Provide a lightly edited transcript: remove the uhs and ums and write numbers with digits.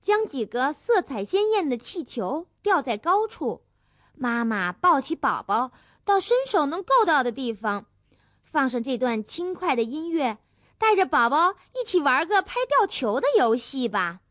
将几个色彩鲜艳的气球吊在高处，妈妈抱起宝宝到伸手能够到的地方，放上这段轻快的音乐，带着宝宝一起玩个拍吊球的游戏吧。